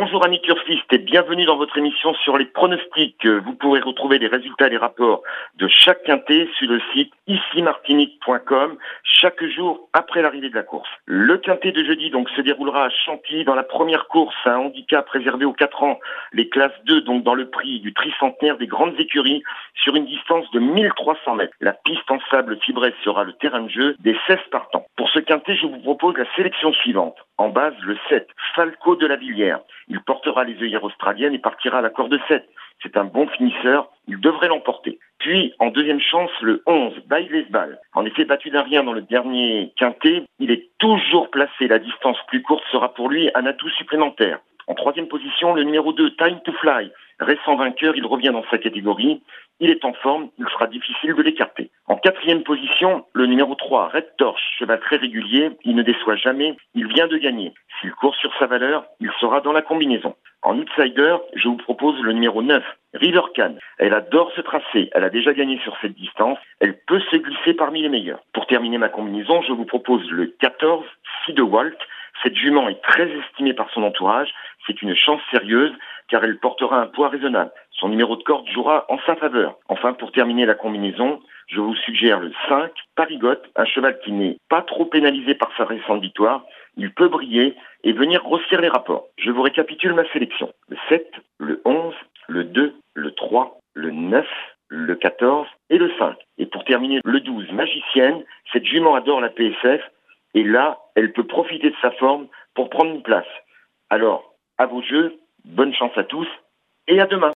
Bonjour amis turfistes et bienvenue dans votre émission sur les pronostics. Vous pourrez retrouver les résultats et les rapports de chaque quintet sur le site ici-martinique.com chaque jour après l'arrivée de la course. Le quintet de jeudi donc se déroulera à Chantilly dans la première course, un handicap réservé aux 4 ans, les classes 2 donc dans le prix du tricentenaire des grandes écuries sur une distance de 1300 mètres. La piste en sable fibré sera le terrain de jeu des 16 partants. Pour ce quintet, je vous propose la sélection suivante. En base, le 7, Falco de la Villière. Il portera les œillères australiennes et partira à la corde 7. C'est un bon finisseur, il devrait l'emporter. Puis, en deuxième chance, le 11, Bailey-Ball. En effet, battu d'un rien dans le dernier quintet, il est toujours placé. La distance plus courte sera pour lui un atout supplémentaire. En troisième position, le numéro 2, Time to Fly. Récent vainqueur, il revient dans sa catégorie. Il est en forme, il sera difficile de l'écarter. En quatrième position, le numéro 3, Red Torch, cheval très régulier, il ne déçoit jamais, il vient de gagner. S'il court sur sa valeur, il sera dans la combinaison. En outsider, je vous propose le numéro 9, River Can. Elle adore ce tracé, elle a déjà gagné sur cette distance, elle peut se glisser parmi les meilleurs. Pour terminer ma combinaison, je vous propose le 14, Sea de Walt. Cette jument est très estimée par son entourage, c'est une chance sérieuse car elle portera un poids raisonnable. Son numéro de corde jouera en sa faveur. Enfin, pour terminer la combinaison, je vous suggère le 5, Parigotte, un cheval qui n'est pas trop pénalisé par sa récente victoire. Il peut briller et venir grossir les rapports. Je vous récapitule ma sélection. Le 7, le 11, le 2, le 3, le 9, le 14 et le 5. Et pour terminer, le 12, Magicienne. Cette jument adore la PSF et là, elle peut profiter de sa forme pour prendre une place. Alors, à vos jeux, bonne chance à tous et à demain.